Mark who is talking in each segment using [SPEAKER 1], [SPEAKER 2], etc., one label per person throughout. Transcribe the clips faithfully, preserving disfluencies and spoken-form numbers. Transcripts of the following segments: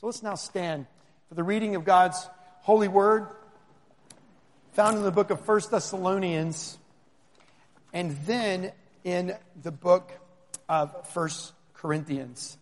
[SPEAKER 1] So let's now stand for the reading of God's holy word, found in the book of First Thessalonians, and then in the book of First Corinthians.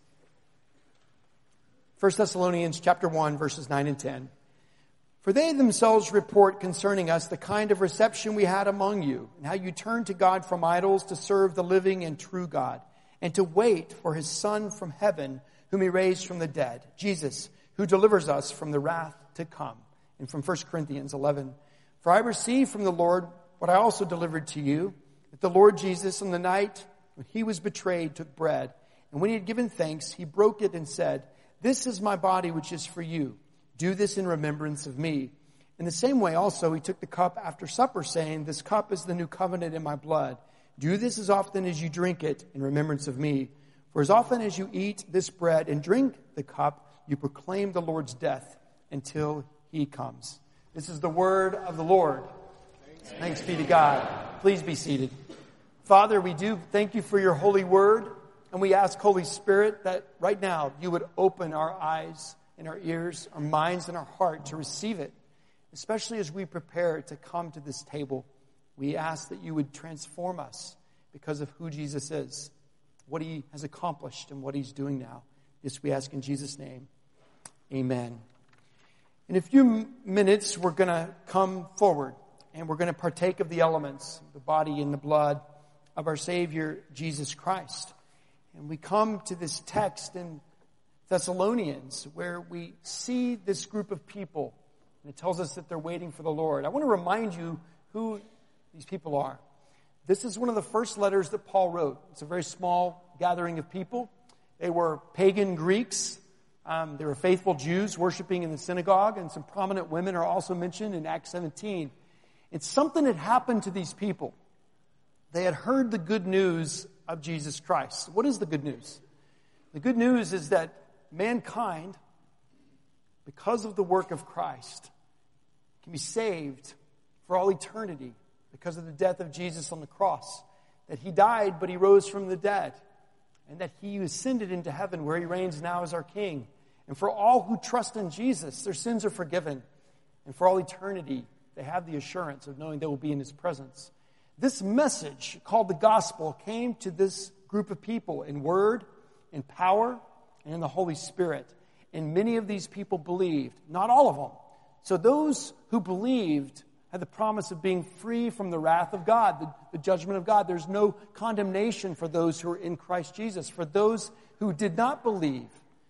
[SPEAKER 1] First Thessalonians chapter one, verses nine and ten. For they themselves report concerning us the kind of reception we had among you, and how you turned to God from idols to serve the living and true God, and to wait for his Son from heaven, whom he raised from the dead, Jesus, who delivers us from the wrath to come. And from First Corinthians eleven. For I received from the Lord what I also delivered to you, that the Lord Jesus, on the night when he was betrayed, took bread, and when he had given thanks, he broke it and said, "This is my body which is for you. Do this in remembrance of me." In the same way also he took the cup after supper, saying, "This cup is the new covenant in my blood. Do this as often as you drink it in remembrance of me. For as often as you eat this bread and drink the cup, you proclaim the Lord's death until he comes." This is the word of the Lord. Thanks, Thanks be to God. Please be seated. Father, we do thank you for your holy word, and we ask, Holy Spirit, that right now you would open our eyes and our ears, our minds and our heart to receive it, especially as we prepare to come to this table. We ask that you would transform us because of who Jesus is, what he has accomplished, and what he's doing now. This we ask in Jesus' name. Amen. In a few minutes, we're going to come forward and we're going to partake of the elements, the body and the blood of our Savior, Jesus Christ. And we come to this text in Thessalonians where we see this group of people, and it tells us that they're waiting for the Lord. I want to remind you who these people are. This is one of the first letters that Paul wrote. It's a very small gathering of people. They were pagan Greeks. Um, they were faithful Jews worshiping in the synagogue, and some prominent women are also mentioned in Acts seventeen. It's something that happened to these people. They had heard the good news of Jesus Christ. What is the good news? The good news is that mankind, because of the work of Christ, can be saved for all eternity because of the death of Jesus on the cross. That he died, but he rose from the dead. And that he ascended into heaven where he reigns now as our King. And for all who trust in Jesus, their sins are forgiven. And for all eternity, they have the assurance of knowing they will be in his presence. This message called the gospel came to this group of people in word, in power, and in the Holy Spirit. And many of these people believed, not all of them. So those who believed had the promise of being free from the wrath of God, the, the judgment of God. There's no condemnation for those who are in Christ Jesus. For those who did not believe,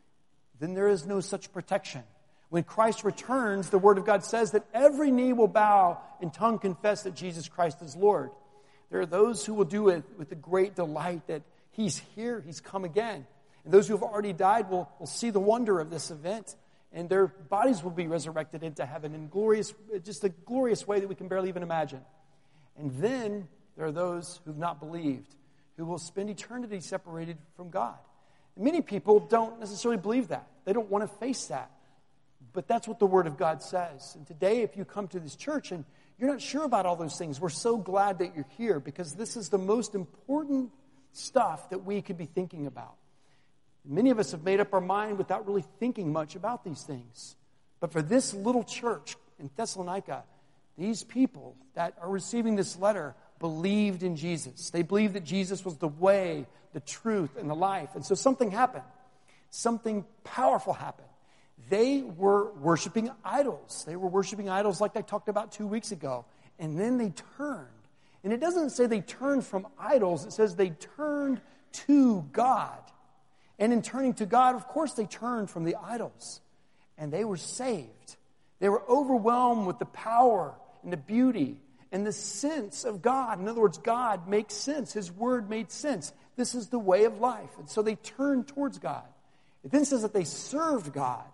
[SPEAKER 1] then there is no such protection. When Christ returns, the Word of God says that every knee will bow and tongue confess that Jesus Christ is Lord. There are those who will do it with the great delight that he's here, he's come again. And those who have already died will, will see the wonder of this event. And their bodies will be resurrected into heaven in glorious, just a glorious way that we can barely even imagine. And then there are those who have not believed, who will spend eternity separated from God. And many people don't necessarily believe that. They don't want to face that. But that's what the Word of God says. And today, if you come to this church and you're not sure about all those things, we're so glad that you're here, because this is the most important stuff that we could be thinking about. Many of us have made up our mind without really thinking much about these things. But for this little church in Thessalonica, these people that are receiving this letter believed in Jesus. They believed that Jesus was the way, the truth, and the life. And so something happened. Something powerful happened. They were worshiping idols. They were worshiping idols like I talked about two weeks ago. And then they turned. And it doesn't say they turned from idols. It says they turned to God. And in turning to God, of course, they turned from the idols. And they were saved. They were overwhelmed with the power and the beauty and the sense of God. In other words, God makes sense. His word made sense. This is the way of life. And so they turned towards God. It then says that they served God.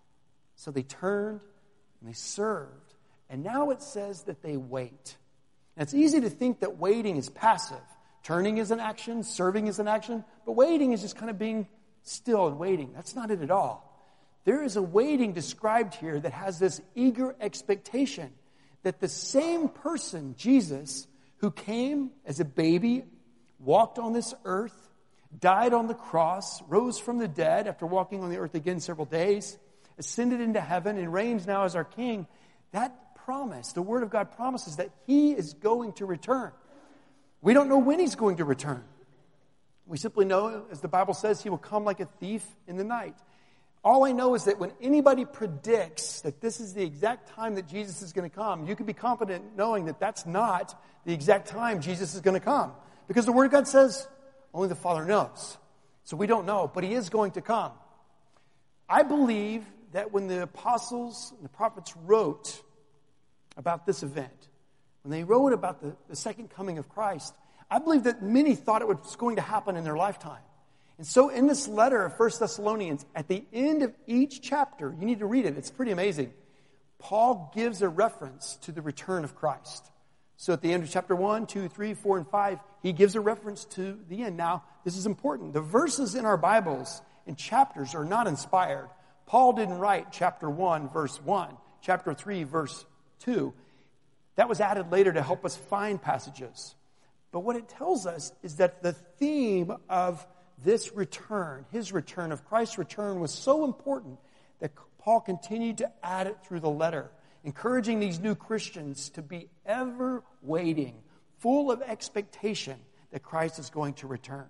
[SPEAKER 1] So they turned and they served. And now it says that they wait. Now, it's easy to think that waiting is passive. Turning is an action, serving is an action, but waiting is just kind of being still and waiting. That's not it at all. There is a waiting described here that has this eager expectation that the same person, Jesus, who came as a baby, walked on this earth, died on the cross, rose from the dead after walking on the earth again several days, ascended into heaven and reigns now as our king, that promise, the Word of God promises that he is going to return. We don't know when he's going to return. We simply know, as the Bible says, he will come like a thief in the night. All I know is that when anybody predicts that this is the exact time that Jesus is going to come, you can be confident knowing that that's not the exact time Jesus is going to come. Because the Word of God says only the Father knows. So we don't know, but he is going to come. I believe that when the apostles and the prophets wrote about this event, when they wrote about the, the second coming of Christ, I believe that many thought it was going to happen in their lifetime. And so in this letter of First Thessalonians, at the end of each chapter, you need to read it, it's pretty amazing, Paul gives a reference to the return of Christ. So at the end of chapter one, two, three, four, and five, he gives a reference to the end. Now, this is important. The verses in our Bibles and chapters are not inspired. Paul didn't write chapter one, verse one, chapter three, verse two. That was added later to help us find passages. But what it tells us is that the theme of this return, his return, of Christ's return, was so important that Paul continued to add it through the letter, encouraging these new Christians to be ever waiting, full of expectation that Christ is going to return.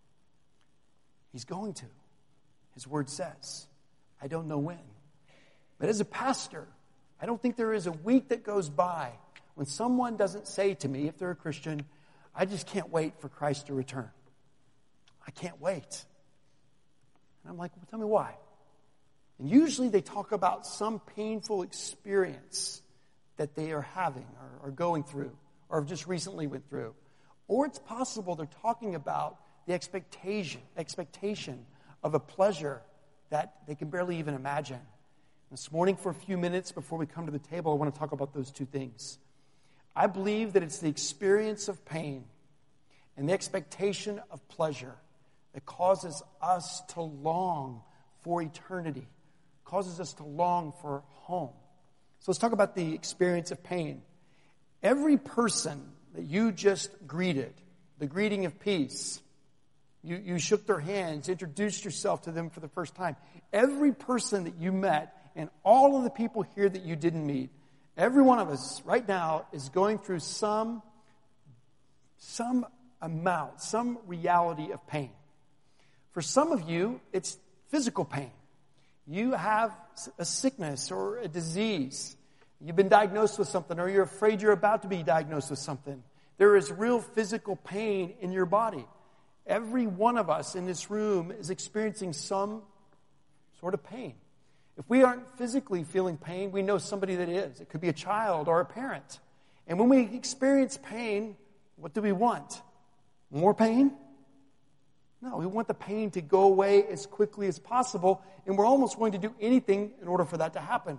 [SPEAKER 1] He's going to. His word says. I don't know when. But as a pastor, I don't think there is a week that goes by when someone doesn't say to me, if they're a Christian, I just can't wait for Christ to return. I can't wait. And I'm like, well, tell me why. And usually they talk about some painful experience that they are having or are going through or have just recently went through. Or it's possible they're talking about the expectation, expectation of a pleasure that they can barely even imagine. This morning, for a few minutes before we come to the table, I want to talk about those two things. I believe that it's the experience of pain and the expectation of pleasure that causes us to long for eternity, causes us to long for home. So let's talk about the experience of pain. Every person that you just greeted, the greeting of peace, you, you shook their hands, introduced yourself to them for the first time. Every person that you met and all of the people here that you didn't meet, every one of us right now is going through some, some amount, some reality of pain. For some of you, it's physical pain. You have a sickness or a disease. You've been diagnosed with something, or you're afraid you're about to be diagnosed with something. There is real physical pain in your body. Every one of us in this room is experiencing some sort of pain. If we aren't physically feeling pain, we know somebody that is. It could be a child or a parent. And when we experience pain, what do we want? More pain? No, we want the pain to go away as quickly as possible, and we're almost going to do anything in order for that to happen.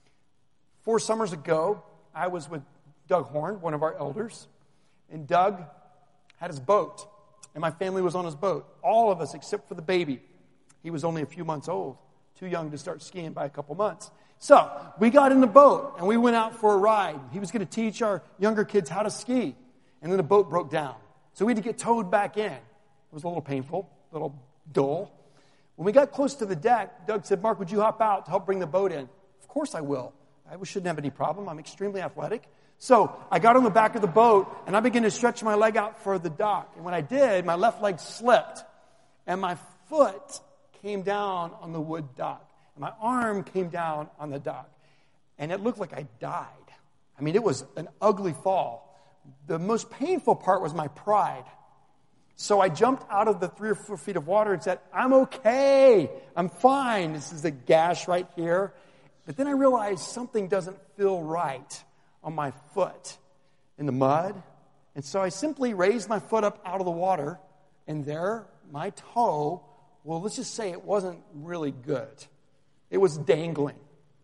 [SPEAKER 1] Four summers ago, I was with Doug Horn, one of our elders, and Doug had his boat, and my family was on his boat. All of us except for the baby. He was only a few months old, too young to start skiing by a couple months. So we got in the boat, and we went out for a ride. He was going to teach our younger kids how to ski, and then the boat broke down. So we had to get towed back in. It was a little painful, a little dull. When we got close to the deck, Doug said, Mark, would you hop out to help bring the boat in? Of course I will. I shouldn't have any problem. I'm extremely athletic. So I got on the back of the boat, and I began to stretch my leg out for the dock. And when I did, my left leg slipped, and my foot came down on the wood dock. And my arm came down on the dock. And it looked like I died. I mean, it was an ugly fall. The most painful part was my pride. So I jumped out of the three or four feet of water and said, I'm okay. I'm fine. This is a gash right here. But then I realized something doesn't feel right on my foot in the mud. And so I simply raised my foot up out of the water, and there, my toe, well, let's just say it wasn't really good. It was dangling,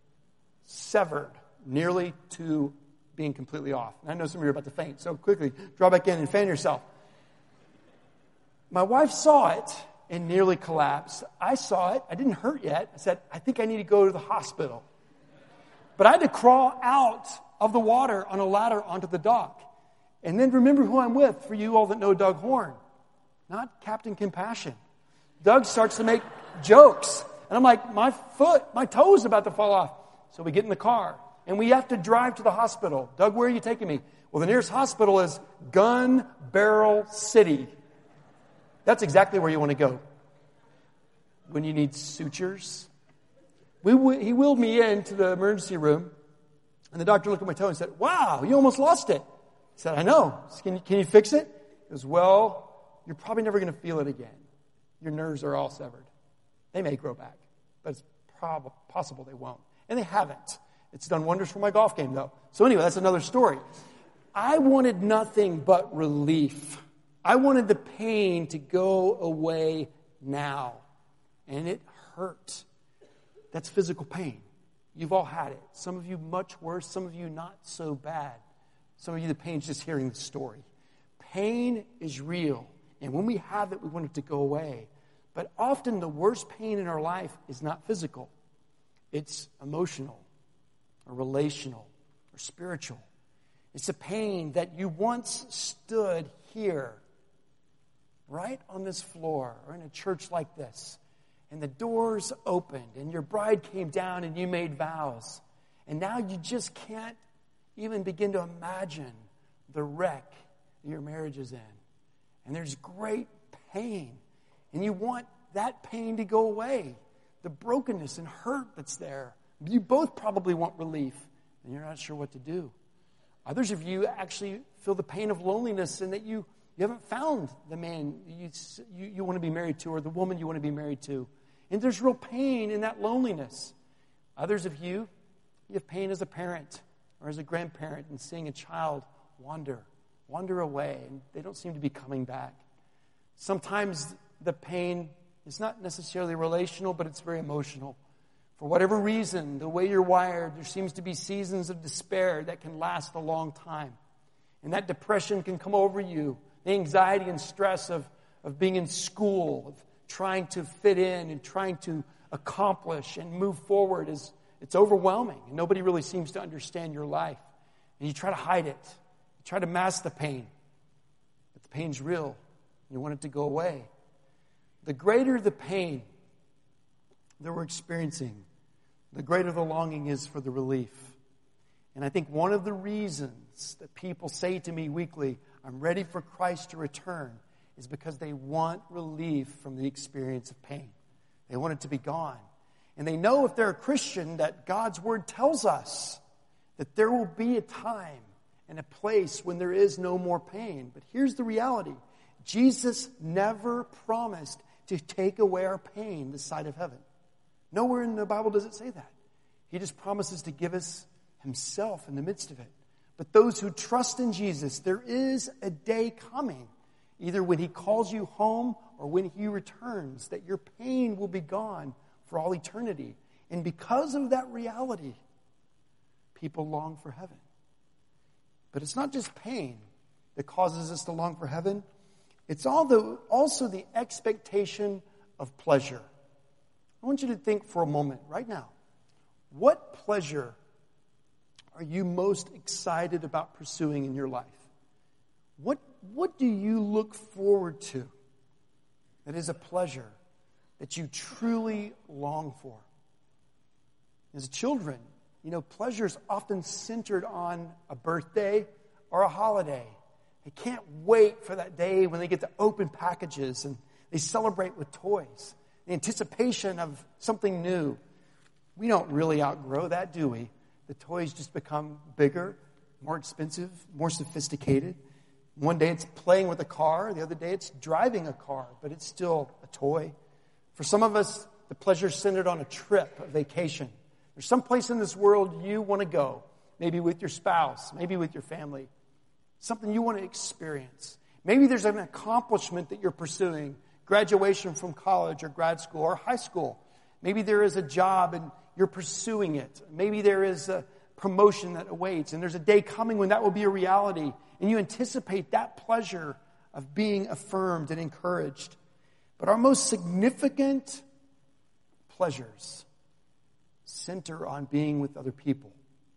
[SPEAKER 1] severed, nearly to being completely off. And I know some of you are about to faint, so quickly, draw back in and fan yourself. My wife saw it and nearly collapsed. I saw it. I didn't hurt yet. I said, I think I need to go to the hospital. But I had to crawl out of the water on a ladder onto the dock. And then remember who I'm with, for you all that know Doug Horn. Not Captain Compassion. Doug starts to make jokes And I'm like, my foot, my toe's about to fall off. So we get in the car, and we have to drive to the hospital. Doug, where are you taking me? Well, the nearest hospital is Gun Barrel City. That's exactly where you want to go when you need sutures. We, he wheeled me into the emergency room, and the doctor looked at my toe and said, wow, you almost lost it. I said, I know. Can you, can you fix it? He goes, well, you're probably never going to feel it again. Your nerves are all severed. They may grow back, but it's prob- possible they won't. And they haven't. It's done wonders for my golf game, though. So anyway, that's another story. I wanted nothing but relief. I wanted the pain to go away now. And it hurt. That's physical pain. You've all had it. Some of you much worse, some of you not so bad. Some of you, the pain's just hearing the story. Pain is real. And when we have it, we want it to go away. But often the worst pain in our life is not physical. It's emotional or relational or spiritual. It's a pain that you once stood here, right on this floor or in a church like this. And the doors opened and your bride came down and you made vows. And now you just can't even begin to imagine the wreck your marriage is in. And there's great pain. And you want that pain to go away. The brokenness and hurt that's there. You both probably want relief. And you're not sure what to do. Others of you actually feel the pain of loneliness and that you, you haven't found the man you, you, you want to be married to or the woman you want to be married to. And there's real pain in that loneliness. Others of you, you have pain as a parent or as a grandparent in seeing a child wander, wander away, and they don't seem to be coming back. Sometimes the pain is not necessarily relational, but it's very emotional. For whatever reason, the way you're wired, there seems to be seasons of despair that can last a long time. And that depression can come over you. The anxiety and stress of, of being in school, of trying to fit in and trying to accomplish and move forward is it's overwhelming. And nobody really seems to understand your life. And you try to hide it. You try to mask the pain. But the pain's real. And you want it to go away. The greater the pain that we're experiencing, the greater the longing is for the relief. And I think one of the reasons that people say to me weekly, I'm ready for Christ to return, is because they want relief from the experience of pain. They want it to be gone. And they know if they're a Christian that God's Word tells us that there will be a time and a place when there is no more pain. But here's the reality. Jesus never promised to take away our pain this side of heaven. Nowhere in the Bible does it say that. He just promises to give us Himself in the midst of it. But those who trust in Jesus, there is a day coming, either when He calls you home or when He returns, that your pain will be gone for all eternity. And because of that reality, people long for heaven. But it's not just pain that causes us to long for heaven. It's all the, also the expectation of pleasure. I want you to think for a moment right now. What pleasure are you most excited about pursuing in your life? What, what do you look forward to that is a pleasure that you truly long for? As children, you know, pleasure is often centered on a birthday or a holiday. They can't wait for that day when they get to open packages and they celebrate with toys. The anticipation of something new. We don't really outgrow that, do we? The toys just become bigger, more expensive, more sophisticated. One day it's playing with a car. The other day it's driving a car, but it's still a toy. For some of us, the pleasure is centered on a trip, a vacation. There's some place in this world you want to go, maybe with your spouse, maybe with your family. Something you want to experience. Maybe there's an accomplishment that you're pursuing, graduation from college or grad school or high school. Maybe there is a job and you're pursuing it. Maybe there is a promotion that awaits, and there's a day coming when that will be a reality, and you anticipate that pleasure of being affirmed and encouraged. But our most significant pleasures center on being with other people.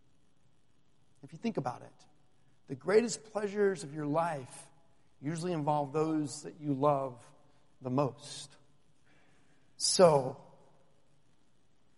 [SPEAKER 1] If you think about it, the greatest pleasures of your life usually involve those that you love the most. So,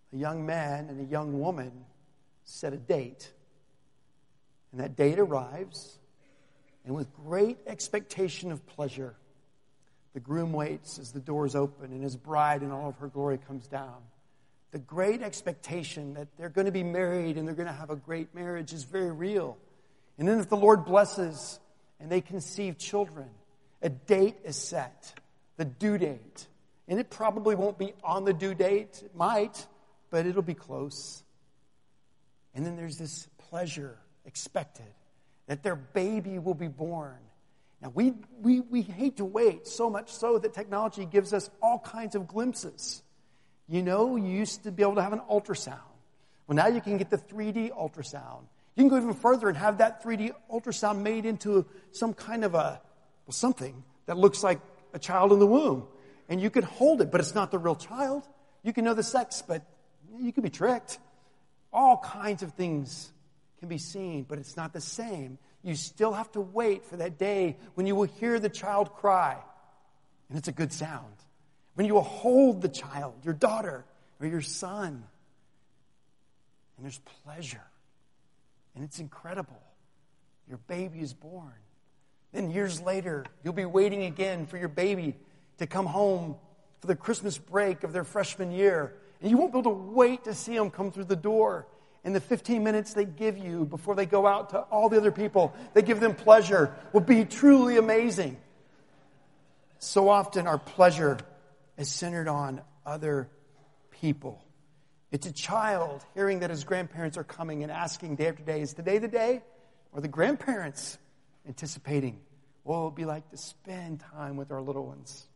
[SPEAKER 1] a young man and a young woman set a date. And that date arrives, and with great expectation of pleasure, the groom waits as the doors open and his bride in all of her glory comes down. The great expectation that they're going to be married and they're going to have a great marriage is very real. And then if the Lord blesses and they conceive children, a date is set, the due date. And it probably won't be on the due date. It might, but it'll be close. And then there's this pleasure expected that their baby will be born. Now, we, we, we hate to wait, so much so that technology gives us all kinds of glimpses. You know, you used to be able to have an ultrasound. Well, now you can get the three D ultrasound. You can go even further and have that three D ultrasound made into some kind of a, well, something that looks like a child in the womb. And you can hold it, but it's not the real child. You can know the sex, but you can be tricked. All kinds of things can be seen, but it's not the same. You still have to wait for that day when you will hear the child cry. And it's a good sound. When you will hold the child, your daughter or your son. And there's pleasure. And it's incredible. Your baby is born. Then years later, you'll be waiting again for your baby to come home for the Christmas break of their freshman year. And you won't be able to wait to see them come through the door. And the fifteen minutes they give you before they go out to all the other people, they give them pleasure, will be truly amazing. So often our pleasure is centered on other people. It's a child hearing that his grandparents are coming and asking day after day, is today the day? Or the grandparents anticipating, what will it be like to spend time with our little ones?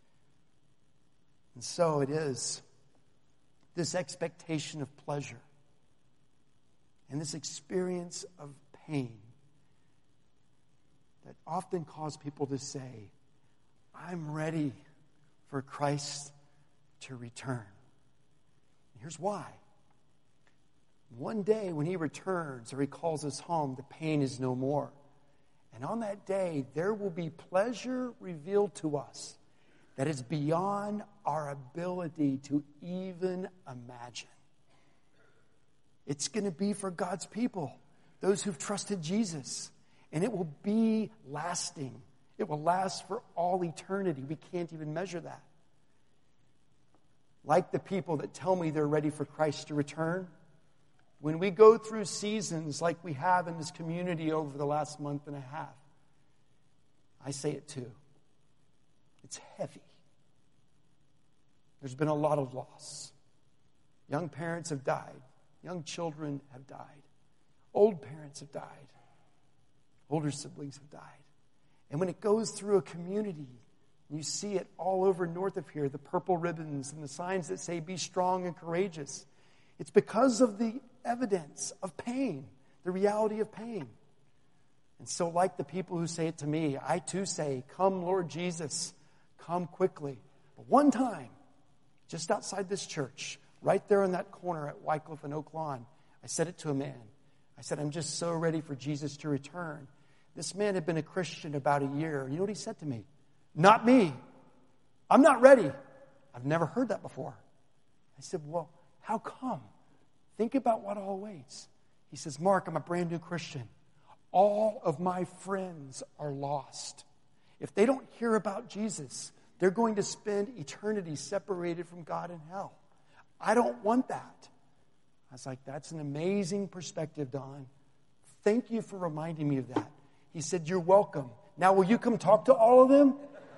[SPEAKER 1] And so it is this expectation of pleasure and this experience of pain that often cause people to say, I'm ready for Christ to return. And here's why. One day when he returns or he calls us home, the pain is no more. And on that day, there will be pleasure revealed to us that is beyond our ability to even imagine. It's going to be for God's people, those who've trusted Jesus. And it will be lasting. It will last for all eternity. We can't even measure that. Like the people that tell me they're ready for Christ to return, when we go through seasons like we have in this community over the last month and a half, I say it too. It's heavy. There's been a lot of loss. Young parents have died. Young children have died. Old parents have died. Older siblings have died. And when it goes through a community, you see it all over north of here, the purple ribbons and the signs that say, be strong and courageous. It's because of the evidence of pain, the reality of pain. And so like the people who say it to me, I too say, come Lord Jesus, come quickly. But one time, just outside this church, right there in that corner at Wycliffe and Oak Lawn, I said it to a man. I said, I'm just so ready for Jesus to return. This man had been a Christian about a year. You know what he said to me? Not me. I'm not ready. I've never heard that before. I said, well, how come? Think about what all waits. He says, Mark, I'm a brand new Christian. All of my friends are lost. If they don't hear about Jesus, they're going to spend eternity separated from God in hell. I don't want that. I was like, that's an amazing perspective, Don. Thank you for reminding me of that. He said, you're welcome. Now, will you come talk to all of them?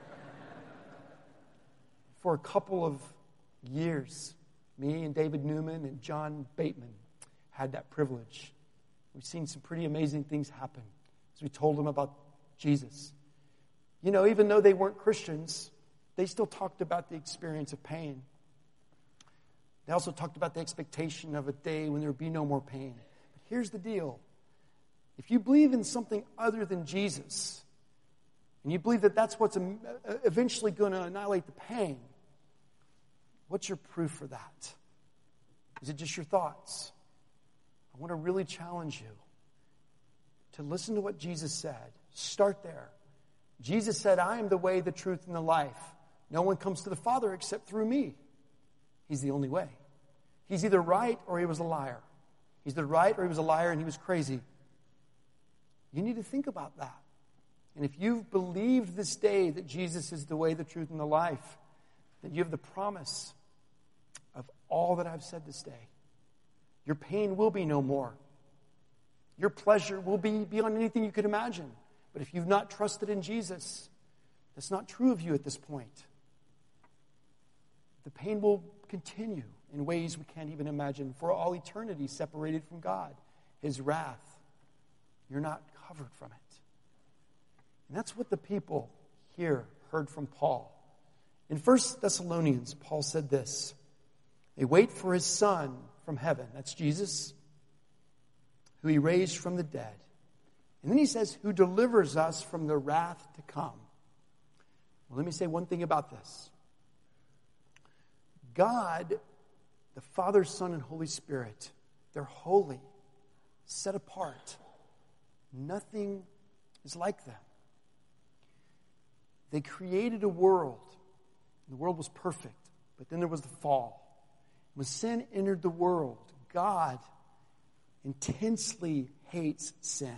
[SPEAKER 1] For a couple of years, me and David Newman and John Bateman had that privilege. We've seen some pretty amazing things happen as we told them about Jesus. You know, even though they weren't Christians, they still talked about the experience of pain. They also talked about the expectation of a day when there would be no more pain. But here's the deal. If you believe in something other than Jesus, and you believe that that's what's eventually going to annihilate the pain, what's your proof for that? Is it just your thoughts? I want to really challenge you to listen to what Jesus said. Start there. Jesus said, I am the way, the truth, and the life. No one comes to the Father except through me. He's the only way. He's either right or he was a liar. He's either right or he was a liar and he was crazy. You need to think about that. And if you've believed this day that Jesus is the way, the truth, and the life, then you have the promise of all that I've said this day. Your pain will be no more. Your pleasure will be beyond anything you could imagine. But if you've not trusted in Jesus, that's not true of you at this point. The pain will continue in ways we can't even imagine for all eternity, separated from God. His wrath. You're not covered from it. And that's what the people here heard from Paul. In First Thessalonians, Paul said this. They wait for his Son from heaven. That's Jesus, who he raised from the dead. And then he says, who delivers us from the wrath to come. Well, let me say one thing about this. God, the Father, Son, and Holy Spirit, they're holy, set apart. Nothing is like them. They created a world. The world was perfect, but then there was the fall. When sin entered the world, God intensely hates sin.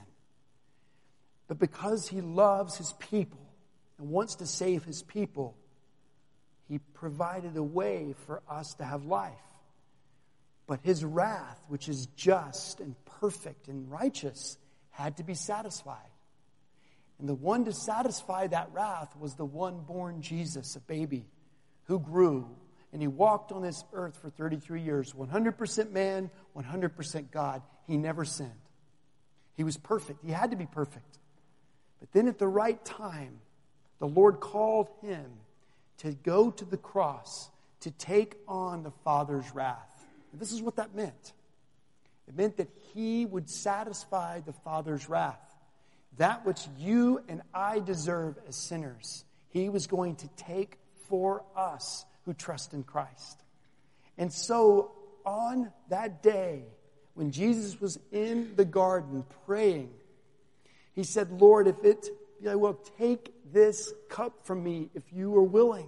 [SPEAKER 1] But because he loves his people and wants to save his people, he provided a way for us to have life. But his wrath, which is just and perfect and righteous, had to be satisfied. And the one to satisfy that wrath was the one born Jesus, a baby, who grew. And he walked on this earth for thirty-three years, one hundred percent man, one hundred percent God. He never sinned. He was perfect. He had to be perfect. But then at the right time, the Lord called him to go to the cross to take on the Father's wrath. And this is what that meant. It meant that he would satisfy the Father's wrath. That which you and I deserve as sinners, he was going to take for us who trust in Christ. And so on that day, when Jesus was in the garden praying, he said, Lord, if it be thy will, take this cup from me if you are willing.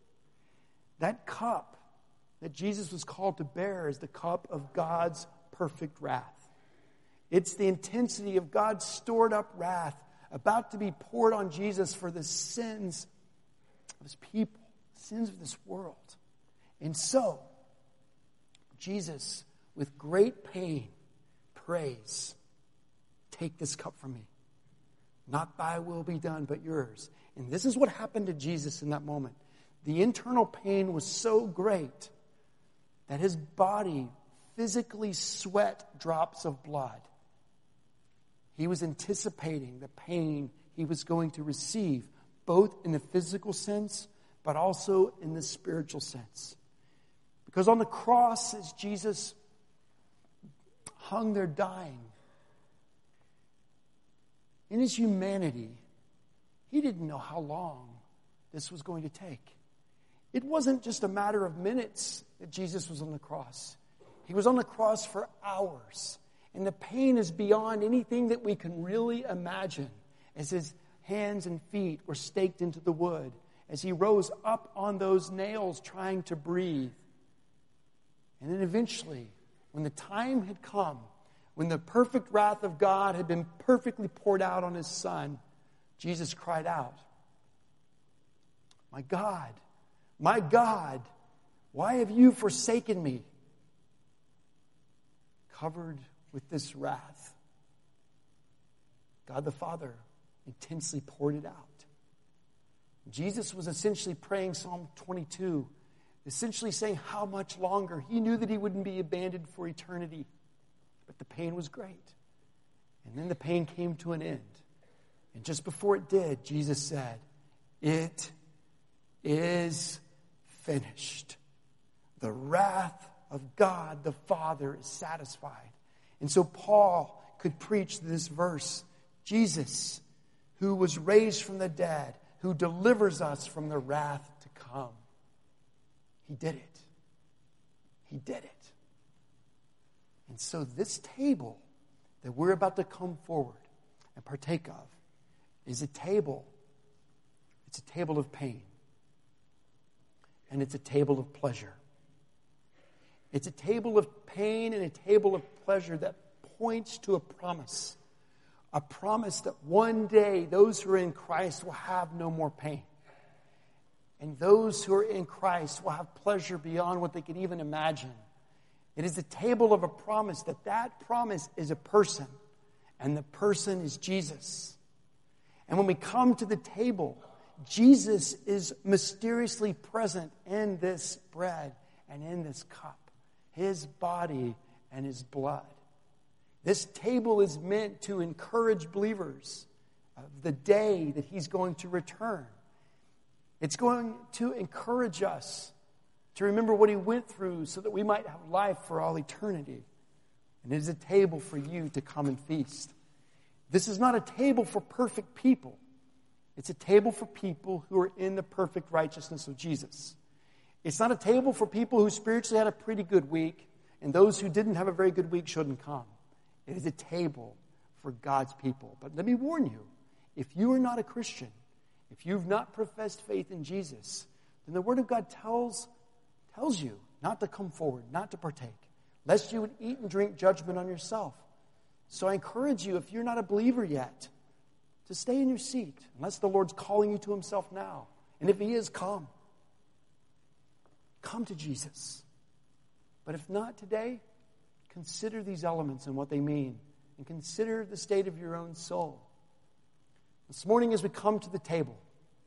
[SPEAKER 1] That cup that Jesus was called to bear is the cup of God's perfect wrath. It's the intensity of God's stored up wrath about to be poured on Jesus for the sins of his people, sins of this world. And so, Jesus, with great pain, prays, take this cup from me. Not thy will be done, but yours. And this is what happened to Jesus in that moment. The internal pain was so great that his body physically sweat drops of blood. He was anticipating the pain he was going to receive, both in the physical sense, but also in the spiritual sense. Because on the cross, as Jesus hung there dying, in his humanity, he didn't know how long this was going to take. It wasn't just a matter of minutes that Jesus was on the cross. He was on the cross for hours. And the pain is beyond anything that we can really imagine, as his hands and feet were staked into the wood, as he rose up on those nails trying to breathe. And then eventually, when the time had come, when the perfect wrath of God had been perfectly poured out on his Son, Jesus cried out, "My God, my God, why have you forsaken me?" Covered with this wrath, God the Father intensely poured it out. Jesus was essentially praying Psalm twenty-two, essentially saying how much longer. He knew that he wouldn't be abandoned for eternity, but the pain was great. And then the pain came to an end. And just before it did, Jesus said, "It is finished." The wrath of God the Father is satisfied. And so Paul could preach this verse. Jesus, who was raised from the dead, who delivers us from the wrath to come. He did it. He did it. And so this table that we're about to come forward and partake of is a table. It's a table of pain. And it's a table of pleasure. It's a table of pain and a table of pleasure that points to a promise. A promise that one day those who are in Christ will have no more pain. And those who are in Christ will have pleasure beyond what they could even imagine. It is a table of a promise that that promise is a person. And the person is Jesus. And when we come to the table, Jesus is mysteriously present in this bread and in this cup. His body and his blood. This table is meant to encourage believers of the day that he's going to return. It's going to encourage us to remember what he went through so that we might have life for all eternity. And it is a table for you to come and feast. This is not a table for perfect people. It's a table for people who are in the perfect righteousness of Jesus. It's not a table for people who spiritually had a pretty good week, and those who didn't have a very good week shouldn't come. It is a table for God's people. But let me warn you, if you are not a Christian, if you've not professed faith in Jesus, then the Word of God tells, tells you not to come forward, not to partake, lest you would eat and drink judgment on yourself. So I encourage you, if you're not a believer yet, to stay in your seat, unless the Lord's calling you to himself now. And if he is, come. Come to Jesus. But if not today, consider these elements and what they mean, and consider the state of your own soul. This morning as we come to the table,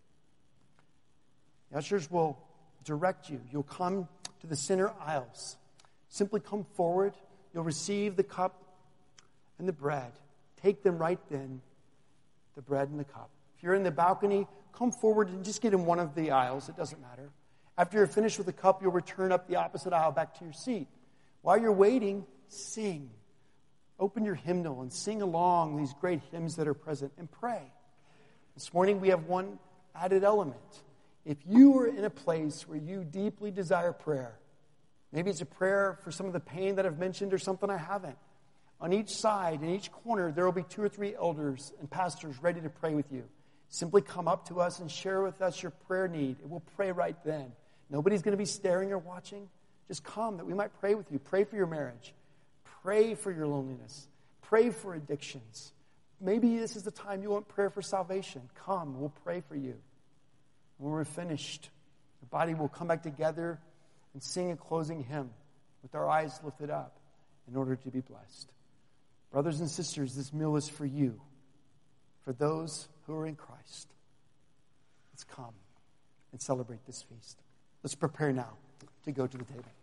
[SPEAKER 1] the ushers will direct you. You'll come to the center aisles. Simply come forward. You'll receive the cup and the bread. Take them right then, the bread and the cup. If you're in the balcony, come forward and just get in one of the aisles. It doesn't matter. After you're finished with the cup, you'll return up the opposite aisle back to your seat. While you're waiting, sing. Open your hymnal and sing along these great hymns that are present and pray. This morning we have one added element. If you are in a place where you deeply desire prayer, maybe it's a prayer for some of the pain that I've mentioned or something I haven't, on each side, in each corner, there will be two or three elders and pastors ready to pray with you. Simply come up to us and share with us your prayer need, and we'll pray right then. Nobody's going to be staring or watching. Just come that we might pray with you. Pray for your marriage. Pray for your loneliness. Pray for addictions. Maybe this is the time you want prayer for salvation. Come, we'll pray for you. When we're finished, the body will come back together and sing a closing hymn with our eyes lifted up in order to be blessed. Brothers and sisters, this meal is for you, for those who are in Christ. Let's come and celebrate this feast. Let's prepare now to go to the table.